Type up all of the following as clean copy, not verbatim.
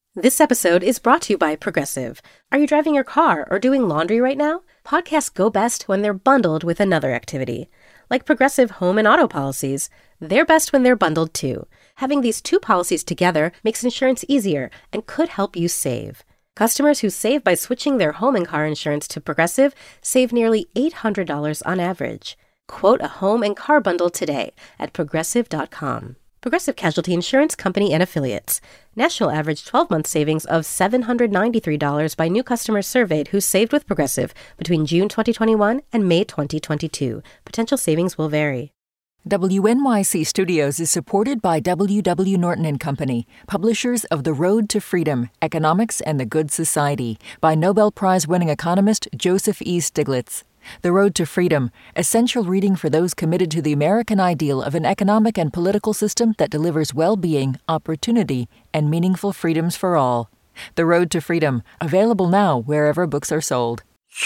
This episode is brought to you by Progressive. Are you driving your car or doing laundry right now? Podcasts go best when they're bundled with another activity. Like Progressive home and auto policies, they're best when they're bundled too. Having these two policies together makes insurance easier and could help you save. Customers who save by switching their home and car insurance to Progressive save nearly $800 on average. Quote a home and car bundle today at Progressive.com. Progressive Casualty Insurance Company and Affiliates. National average 12-month savings of $793 by new customers surveyed who saved with Progressive between June 2021 and May 2022. Potential savings will vary. WNYC Studios is supported by W.W. Norton & Company, publishers of The Road to Freedom, Economics and the Good Society, by Nobel Prize-winning economist Joseph E. Stiglitz. The Road to Freedom, essential reading for those committed to the American ideal of an economic and political system that delivers well-being, opportunity, and meaningful freedoms for all. The Road to Freedom, available now wherever books are sold.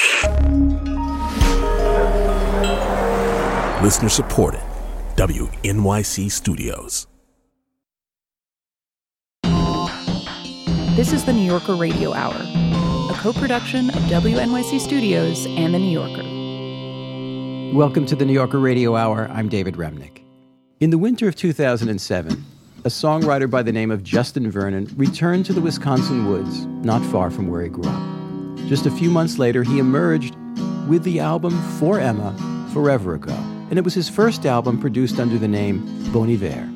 Listener supported. WNYC Studios. This is the New Yorker Radio Hour, a co-production of WNYC Studios and The New Yorker. Welcome to the New Yorker Radio Hour. I'm David Remnick. In the winter of 2007, a songwriter by the name of Justin Vernon returned to the Wisconsin woods, not far from where he grew up. Just a few months later, he emerged with the album For Emma, Forever Ago, and it was his first album produced under the name Bon Iver.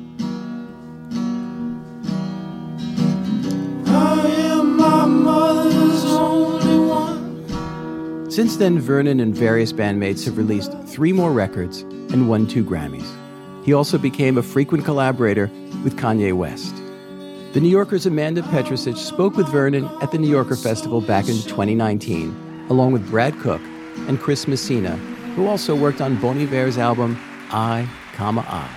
Since then, Vernon and various bandmates have released 3 more records and won 2 Grammys. He also became a frequent collaborator with Kanye West. The New Yorker's Amanda Petrusich spoke with Vernon at the New Yorker Festival back in 2019, along with Brad Cook and Chris Messina, who also worked on Bon Iver's album I, I.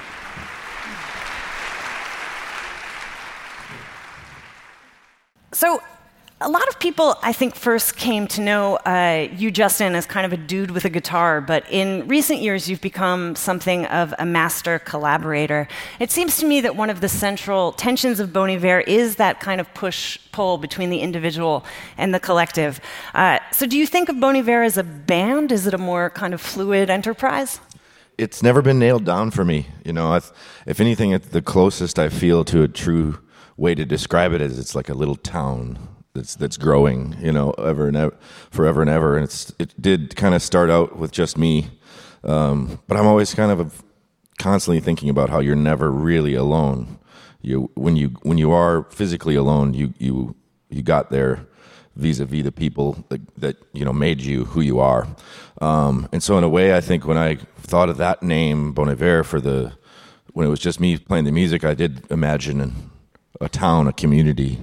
So, a lot of people, I think, first came to know you, Justin, as kind of a dude with a guitar, but in recent years, you've become something of a master collaborator. It seems to me that one of the central tensions of Bon Iver is that kind of push-pull between the individual and the collective. So do you think of Bon Iver as a band? Is it a more kind of fluid enterprise? It's never been nailed down for me. You know, if anything, the closest I feel to a true way to describe it is it's like a little town that's growing, you know, forever and ever. And it did kind of start out with just me, but I'm always kind of constantly thinking about how you're never really alone. When you are physically alone, you got there vis-a-vis the people that you know made you who you are. And so in a way, I think when I thought of that name Bon Iver when it was just me playing the music, I did imagine a town, a community,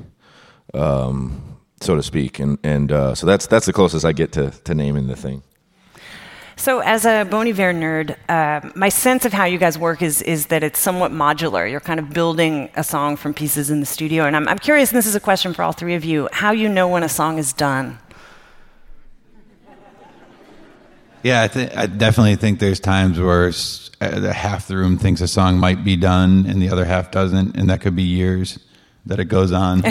so to speak, and so that's the closest I get to naming the thing. So as a Bon Iver nerd, my sense of how you guys work is that it's somewhat modular. You're kind of building a song from pieces in the studio, and I'm curious, and this is a question for all 3 of you, how you know when a song is done. Yeah, I definitely think there's times where half the room thinks a song might be done and the other half doesn't, and that could be years that it goes on.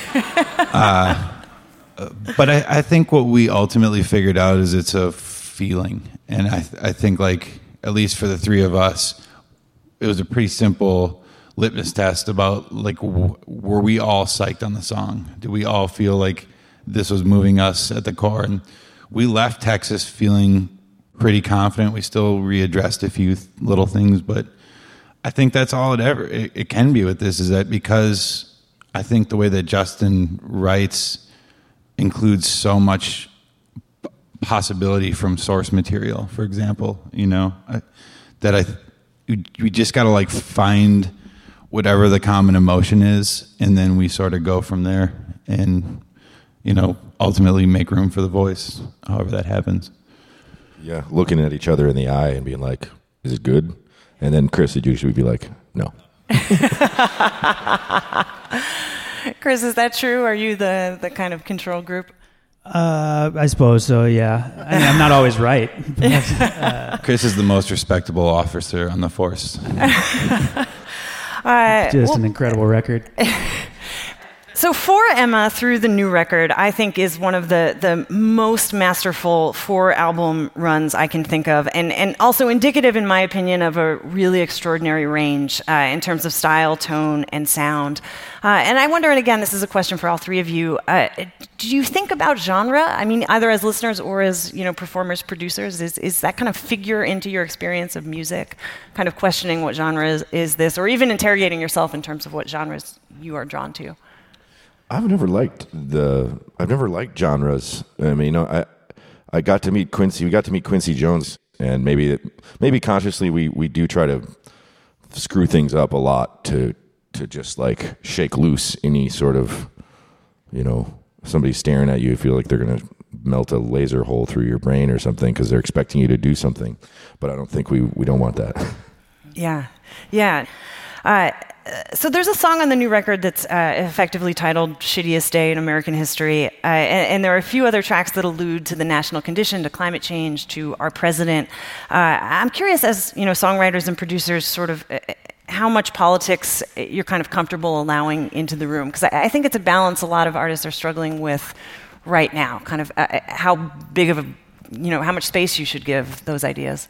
But I think what we ultimately figured out is it's a feeling. And I think, like, at least for the 3 of us, it was a pretty simple litmus test about, like, were we all psyched on the song? Did we all feel like this was moving us at the core? And we left Texas feeling pretty confident. We still readdressed a few little things, but I think that's all it can be with this, is that because I think the way that Justin writes includes so much possibility from source material, for example, you know, we just got to like find whatever the common emotion is, and then we sort of go from there and, you know, ultimately make room for the voice, however that happens. Yeah, looking at each other in the eye and being like, is it good? And then Chris would usually be like, no. Chris, is that true? Are you the kind of control group? I suppose so, yeah. I mean, I'm not always right. But, Chris is the most respectable officer on the force. Just an incredible record. So For Emma, through the new record, I think is one of the most masterful 4-album runs I can think of, and also indicative, in my opinion, of a really extraordinary range in terms of style, tone, and sound. And I wonder, and again, this is a question for all three of you, do you think about genre? I mean, either as listeners or as performers, producers, is that kind of figure into your experience of music, kind of questioning what genre is this, or even interrogating yourself in terms of what genres you are drawn to? I've never liked genres. I mean, I got to meet Quincy. We got to meet Quincy Jones, and maybe consciously we do try to screw things up a lot to just like shake loose any sort of, somebody staring at you, you feel like they're gonna melt a laser hole through your brain or something because they're expecting you to do something. But I don't think we don't want that. Yeah. So there's a song on the new record that's effectively titled Shittiest Day in American History, and there are a few other tracks that allude to the national condition, to climate change, to our president. I'm curious, as songwriters and producers, sort of how much politics you're kind of comfortable allowing into the room, because I think it's a balance a lot of artists are struggling with right now, kind of how big of a, how much space you should give those ideas.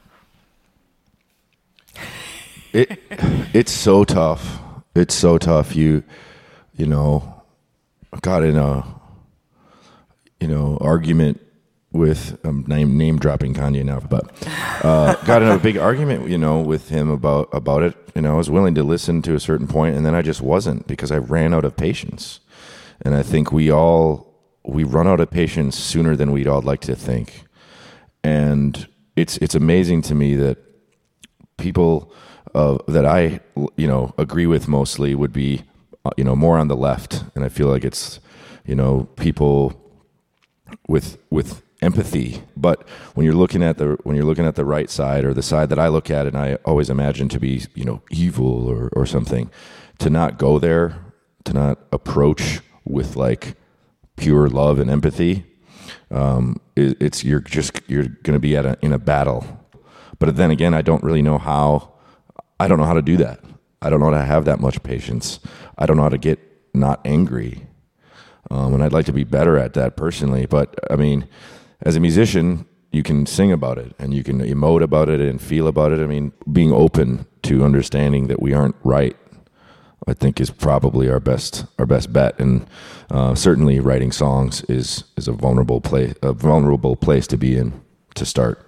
It's so tough. It's so tough. I got in a argument with name dropping Kanye now, but got in a big argument with him about it. I was willing to listen to a certain point, and then I just wasn't, because I ran out of patience. And I think we run out of patience sooner than we'd all like to think. And it's amazing to me that people that I agree with mostly would be more on the left, and I feel like it's people with empathy. But when you're looking at the right side, or the side that I look at, and I always imagine to be evil or something, to not go there, to not approach with like pure love and empathy, you're going to be in a battle. But then again, I don't know how to do that. I don't know how to have that much patience. I don't know how to get not angry. And I'd like to be better at that personally. But I mean, as a musician, you can sing about it, and you can emote about it and feel about it. I mean, being open to understanding that we aren't right, I think, is probably our best bet. And certainly writing songs is a vulnerable place to be in to start.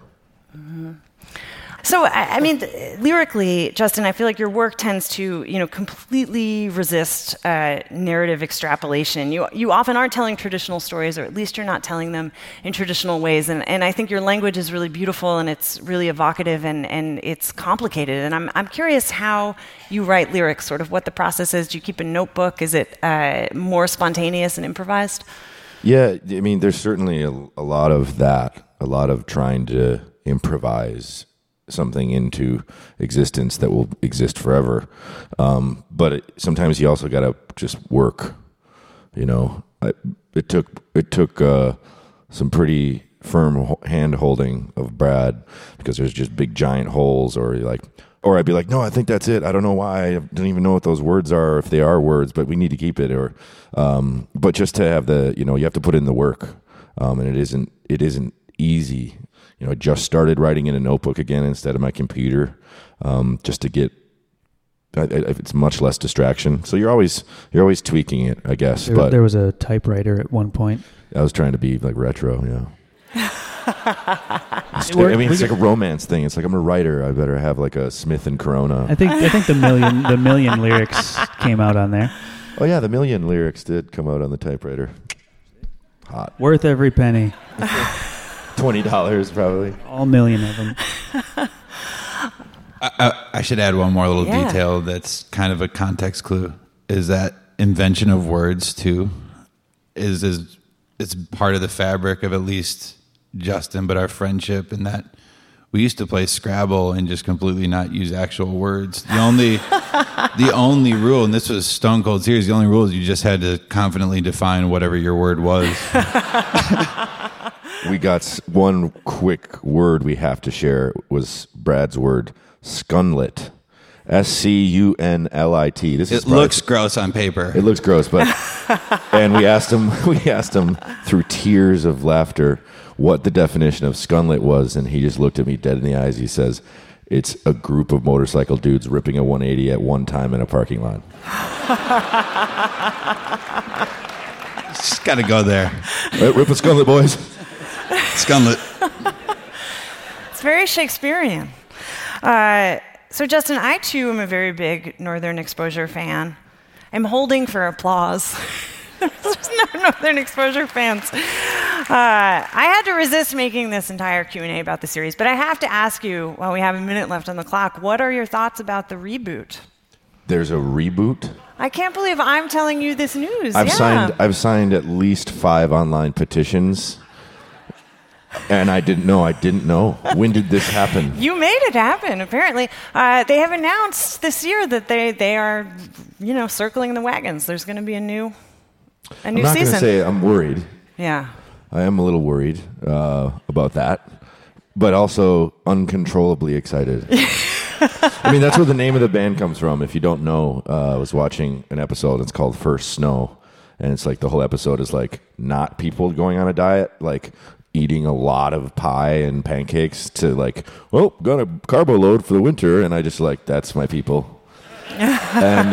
So, I mean, lyrically, Justin, I feel like your work tends to, completely resist narrative extrapolation. You often aren't telling traditional stories, or at least you're not telling them in traditional ways. And I think your language is really beautiful, and it's really evocative, and it's complicated. And I'm curious how you write lyrics, sort of what the process is. Do you keep a notebook? Is it more spontaneous and improvised? Yeah, I mean, there's certainly a lot of that, a lot of trying to improvise something into existence that will exist forever. But sometimes you also got to just work, It took some pretty firm hand holding of Brad, because there's just big giant holes, or I'd be like, no, I think that's it. I don't know why. I don't even know what those words are, if they are words, but we need to keep it. But just to have you have to put in the work. And it isn't easy. I just started writing in a notebook again instead of my computer, just to get. It's much less distraction. So you're always tweaking it, I guess. There was a typewriter at one point. I was trying to be like retro, yeah. It's like a romance thing. It's like, I'm a writer. I better have like a Smith and Corona. I think the million lyrics came out on there. Oh yeah, the million lyrics did come out on the typewriter. Hot. Worth every penny. $20 probably. All million of them. I should add one more little detail that's kind of a context clue, is that invention of words too is it's part of the fabric of at least Justin, but our friendship, in that we used to play Scrabble and just completely not use actual words. The only rule, and this was stone cold serious, the only rule is you just had to confidently define whatever your word was. We got one quick word we have to share. Was Brad's word, scunlet. Skunlit. It looks gross on paper. It looks gross, but and we asked him through tears of laughter what the definition of Skunlit was, and he just looked at me dead in the eyes. He says, "It's a group of motorcycle dudes ripping a 180 at one time in a parking lot." Just got to go there. Right, rip a Skunlit, boys. Skunlit. It's very Shakespearean. So, Justin, I too am a very big Northern Exposure fan. I'm holding for applause. There's no Northern Exposure fans. I had to resist making this entire Q&A about the series, but I have to ask you, while we have a minute left on the clock, what are your thoughts about the reboot? There's a reboot? I can't believe I'm telling you this news. I've signed at least 5 online petitions. And I didn't know. When did this happen? You made it happen, apparently. They have announced this year that they are, circling the wagons. There's going to be a new season. I'm not going to say I'm worried. Yeah. I am a little worried about that, but also uncontrollably excited. I mean, that's where the name of the band comes from. If you don't know, I was watching an episode. It's called First Snow. And it's like the whole episode is like not people going on a diet, like eating a lot of pie and pancakes to like, well, got a carbo load for the winter. And I just like, that's my people. And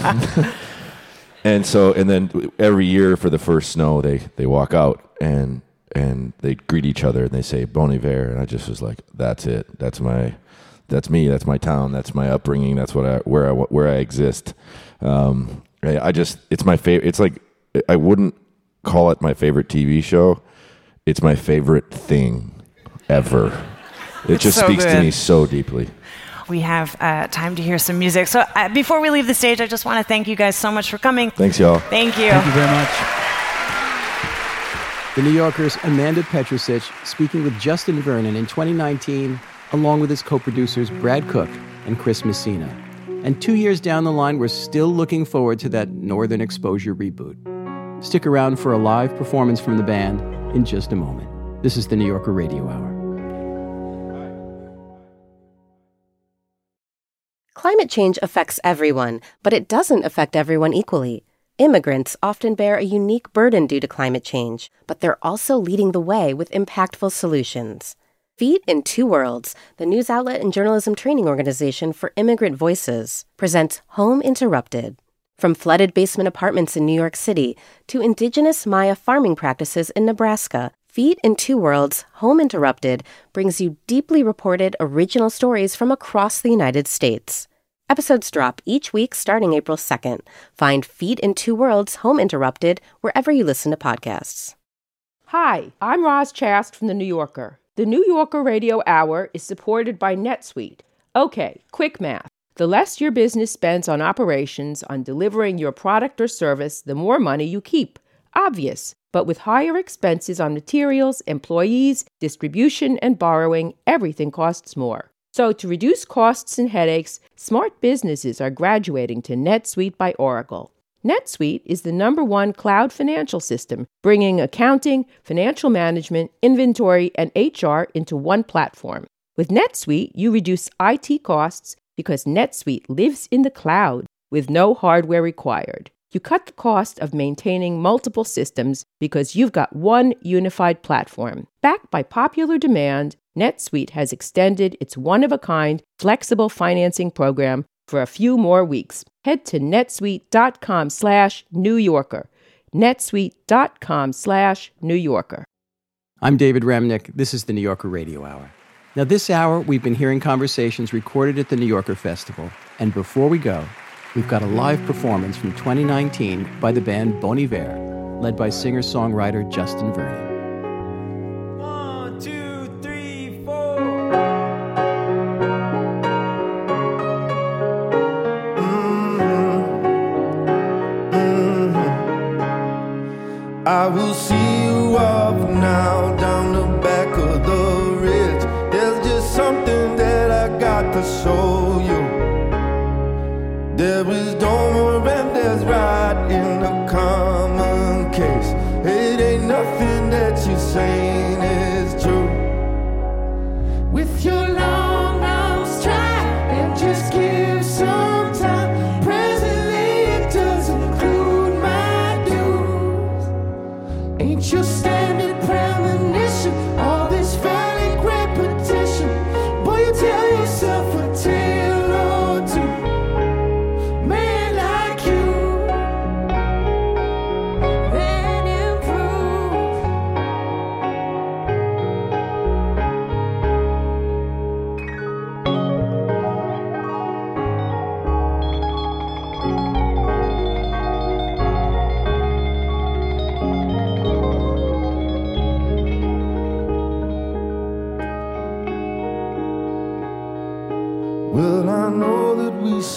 and then every year for the first snow, they walk out and they greet each other and they say Bon Iver. And I just was like, that's it. That's me. That's my town. That's my upbringing. That's where I exist. It's my favorite. It's like, I wouldn't call it my favorite TV show. It's my favorite thing ever. It just so speaks to me so deeply. We have time to hear some music. So before we leave the stage, I just want to thank you guys so much for coming. Thanks, y'all. Thank you. Thank you very much. The New Yorker's Amanda Petrusich speaking with Justin Vernon in 2019, along with his co-producers Brad Cook and Chris Messina. And 2 years down the line, we're still looking forward to that Northern Exposure reboot. Stick around for a live performance from the band in just a moment. This is the New Yorker Radio Hour. Climate change affects everyone, but it doesn't affect everyone equally. Immigrants often bear a unique burden due to climate change, but they're also leading the way with impactful solutions. Feet in Two Worlds, the news outlet and journalism training organization for immigrant voices, presents Home Interrupted. From flooded basement apartments in New York City to indigenous Maya farming practices in Nebraska, Feet in Two Worlds, Home Interrupted brings you deeply reported original stories from across the United States. Episodes drop each week starting April 2nd. Find Feet in Two Worlds, Home Interrupted wherever you listen to podcasts. Hi, I'm Roz Chast from The New Yorker. The New Yorker Radio Hour is supported by NetSuite. Okay, quick math. The less your business spends on operations, on delivering your product or service, the more money you keep. Obvious. But with higher expenses on materials, employees, distribution, and borrowing, everything costs more. So to reduce costs and headaches, smart businesses are graduating to NetSuite by Oracle. NetSuite is the #1 cloud financial system, bringing accounting, financial management, inventory, and HR into one platform. With NetSuite, you reduce IT costs because NetSuite lives in the cloud with no hardware required. You cut the cost of maintaining multiple systems because you've got one unified platform. Backed by popular demand, NetSuite has extended its one-of-a-kind flexible financing program for a few more weeks. Head to netsuite.com/New Yorker. netsuite.com/New Yorker. I'm David Remnick. This is the New Yorker Radio Hour. Now, this hour, we've been hearing conversations recorded at the New Yorker Festival. And before we go, we've got a live performance from 2019 by the band Bon Iver, led by singer-songwriter Justin Vernon. 1, 2, 3, 4. I will see you off now down the back of the ridge. There's just something that I got to show you. There is don't and there's right in the common case. It ain't nothing that you're saying is true. With your long arms try and just give some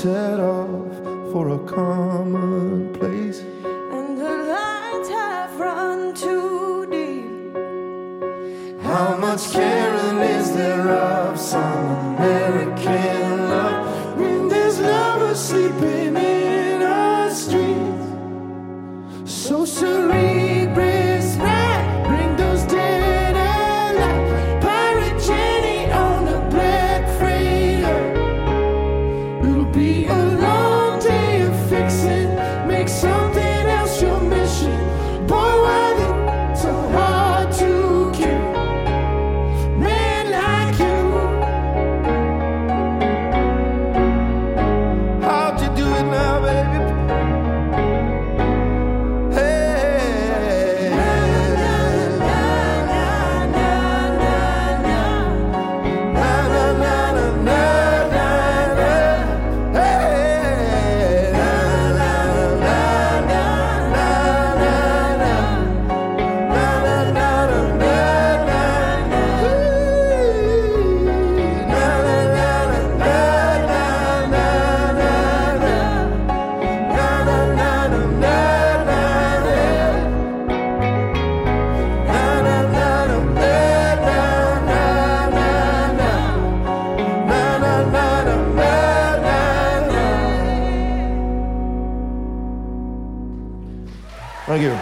set off for a common place. And the lines have run too deep. How much caring is there of some American love when there's lovers sleeping in our streets? So cerebrous back, bring those dead alive. Pirate Jenny on the black freighter. It'll be a long day of fixing. Make something else your mission. Boy, why they so hard to kill? Man like you. How'd you do it now, baby? Hey. Na, na, na, na, na, na, na, na, na, na, na. Hey. Na, na, na, na, na, na, na. Na, na, na, na, na, na, na. Na, na, na, na, na, na, na, na. Na, na, na, na, na, na, na. Na, na, na, na, na, na, na. Na, na, na, na, na, na, na, na. Na, na, na, na, na, na, na, na. Thank you.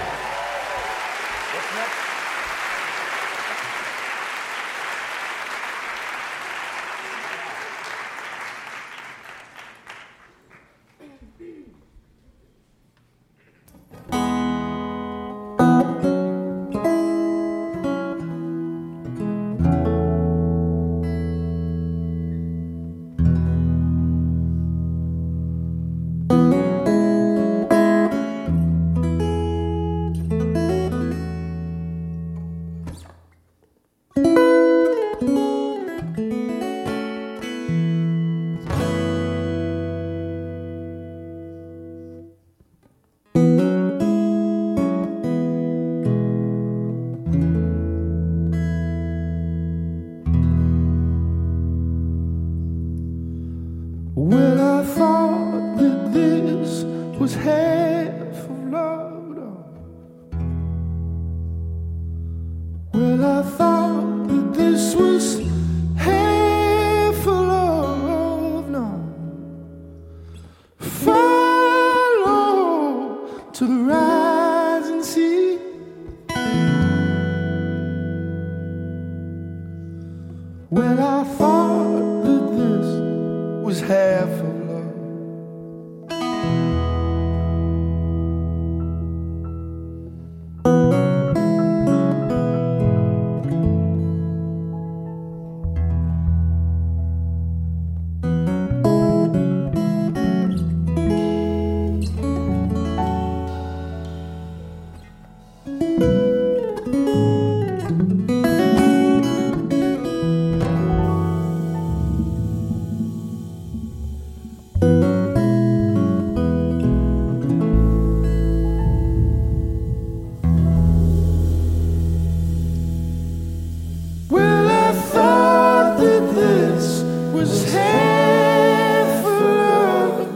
Well, I thought that this was half of love. Well, I thought that this was half of love. No. Follow to the rising sea. Well, I thought that this was half of love. Well, I thought that this was half of love.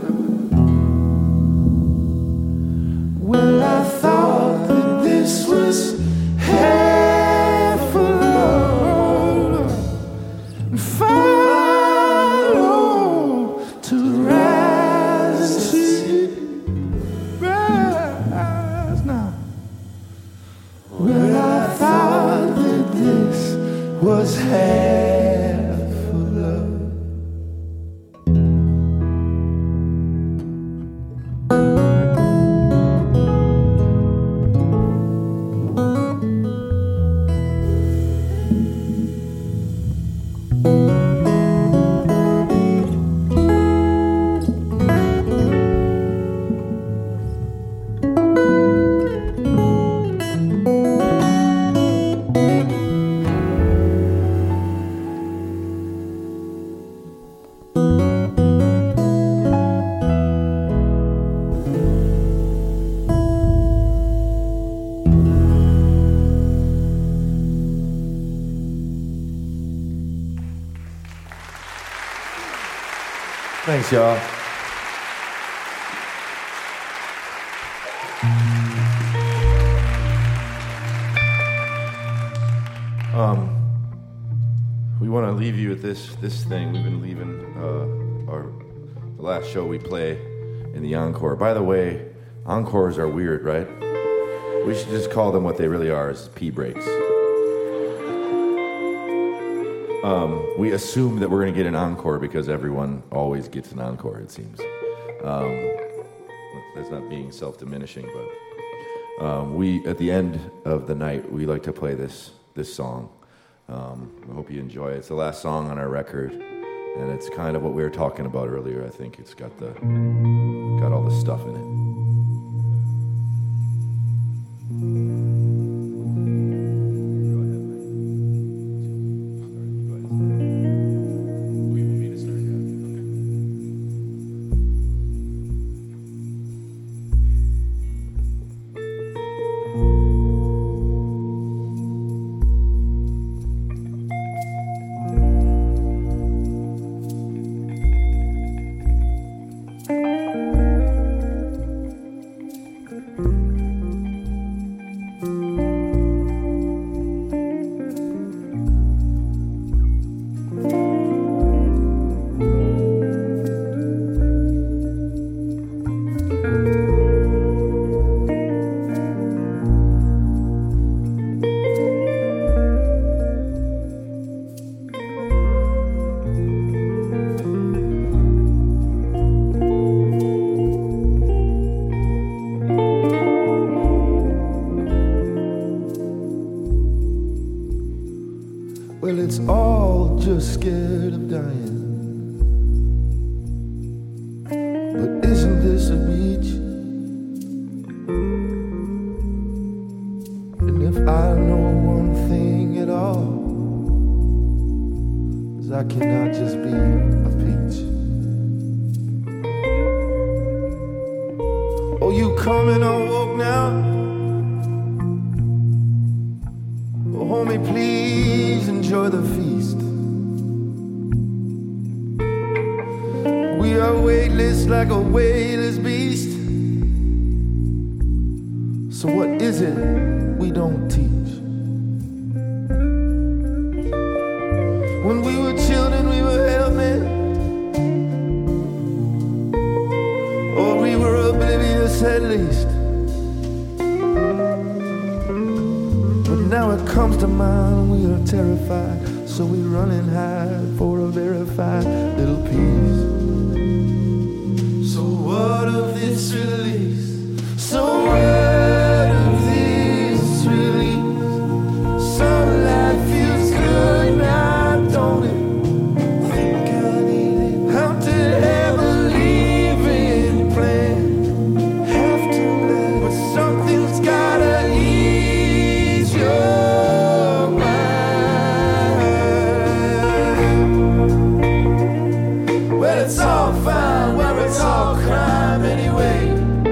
Well, I thought that this was half of love. Follow to rise and see. Rise now. Well, I thought that this was half of love. Thanks, y'all. We want to leave you with this thing. We've been leaving the last show we play in the encore. By the way, encores are weird, right? We should just call them what they really are, is pee breaks. We assume that we're going to get an encore because everyone always gets an encore, it seems. That's not being self-diminishing, but we, at the end of the night, we like to play this song. I hope you enjoy it. It's the last song on our record, and it's kind of what we were talking about earlier. I think it's got all the stuff in it. Well, it's all just scared of dying. But isn't this a beach? And if I know one thing at all, is I cannot just be a peach. Oh, you coming on walk now? Oh, homie, please enjoy the feast. We are weightless like a weightless beast. So what is it we don't teach? When we were children, we were helping, or we were oblivious at least. But now it comes to mind, we are terrified, so we run and hide for a verified little piece. So what of this release? So what of this release? Some life feels good now, don't it? Think I need it. How to have a leaving plan? Have to let, but something's gotta ease your mind. Well, it's all fine where it's all crime anyway.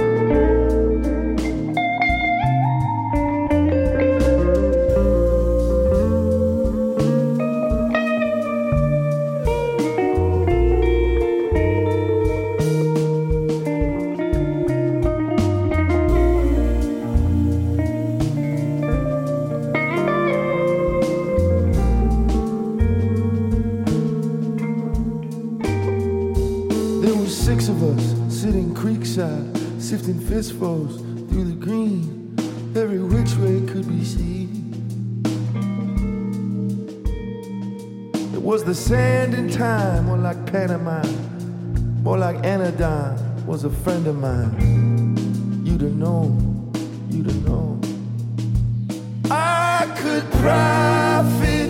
There were 6 of us sitting creekside, sifting fistfuls through the green. Every which way could be seen. It was the sand in time, more like pantomime, more like anodyne, was a friend of mine. You'd have known, you'd have known. I could profit,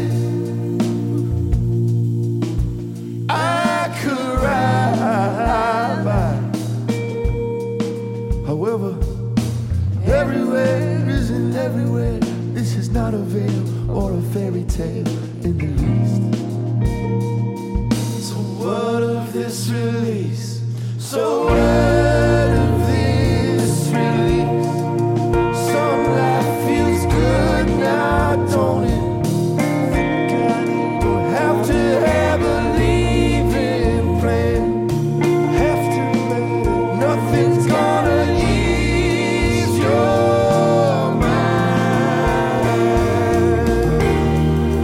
I could ride by. However, everywhere isn't everywhere. This is not a veil or a fairy tale in the least. So what of this release? So what of this release? Some life feels good now, don't it? Think I need to have to have a leaving plan. Have to let it. Nothing's gonna ease your mind.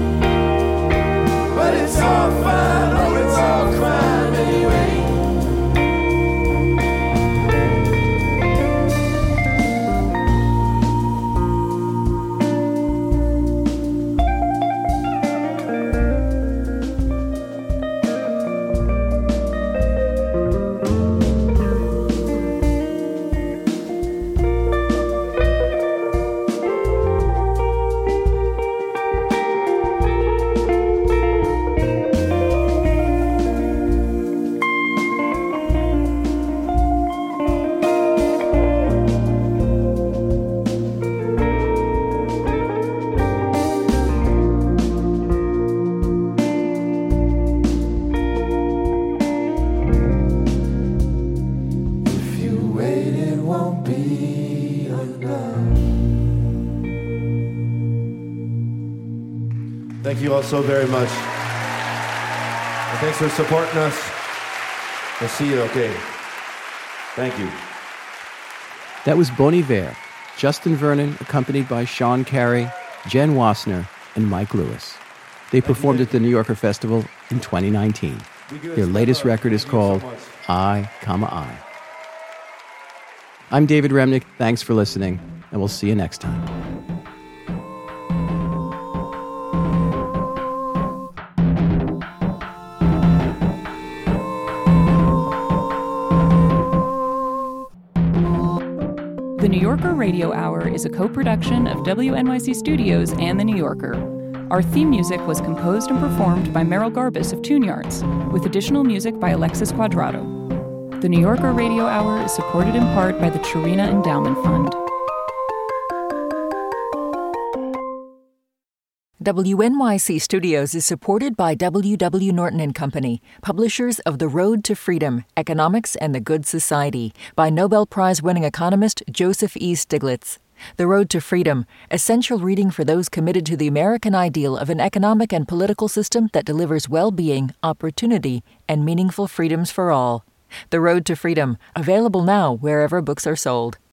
Thank you all so very much. And thanks for supporting us. We'll see you, okay? Thank you. That was Bon Iver, Justin Vernon, accompanied by Sean Carey, Jen Wassner, and Mike Lewis. They performed at the New Yorker Festival in 2019. Their latest record is called I, I. I'm David Remnick. Thanks for listening, and we'll see you next time. The New Yorker Radio Hour is a co-production of WNYC Studios and The New Yorker. Our theme music was composed and performed by Merrill Garbus of Tune Yards, with additional music by Alexis Quadrado. The New Yorker Radio Hour is supported in part by the Chirina Endowment Fund. WNYC Studios is supported by W.W. Norton & Company, publishers of The Road to Freedom, Economics and the Good Society, by Nobel Prize-winning economist Joseph E. Stiglitz. The Road to Freedom, essential reading for those committed to the American ideal of an economic and political system that delivers well-being, opportunity, and meaningful freedoms for all. The Road to Freedom, available now wherever books are sold.